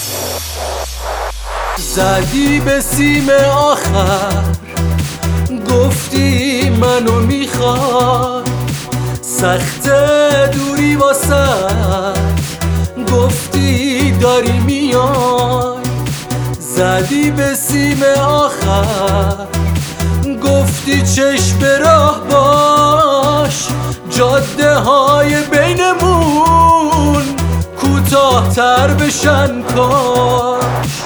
زدی به سیم آخر، گفتی منو میخوای، سخت دوری واسه گفتی داری میای. زدی به سیم آخر، گفتی چشم راه باش، جاده های بینمون کوتاه‌تر بشن کاش.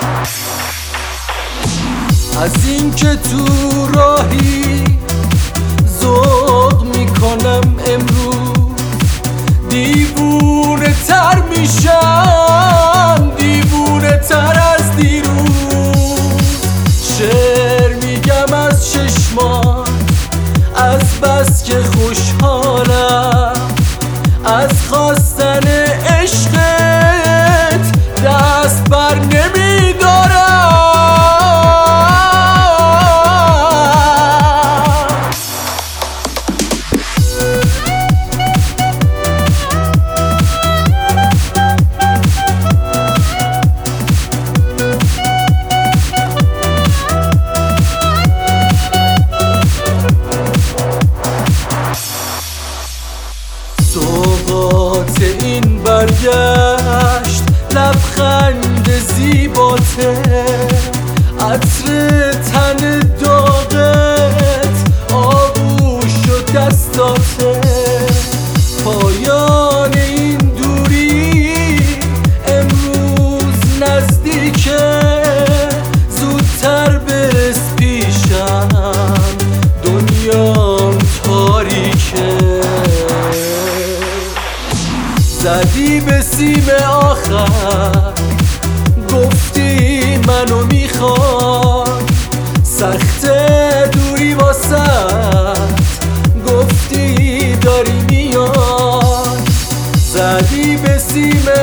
از این که تو راهی ذوق میکنم امروز، دیوونه تر میشم، دیوونه تر از دیروز. شعر میگم از چشمان، از بس که خوشحالم، از خواستن عشقت دست بر نمیدارم. سوغات این برگشت، لبخند زیباته، عطر تن داغت، آغوش و دستاته. پایان این دوری امروز نزدیکه، زودتر برس پیشم، دنیام تاریکه. زدی به سیم آخر، گفتی منو میخوای، سخت دوری واسه گفتی داری میای. زدی به سیم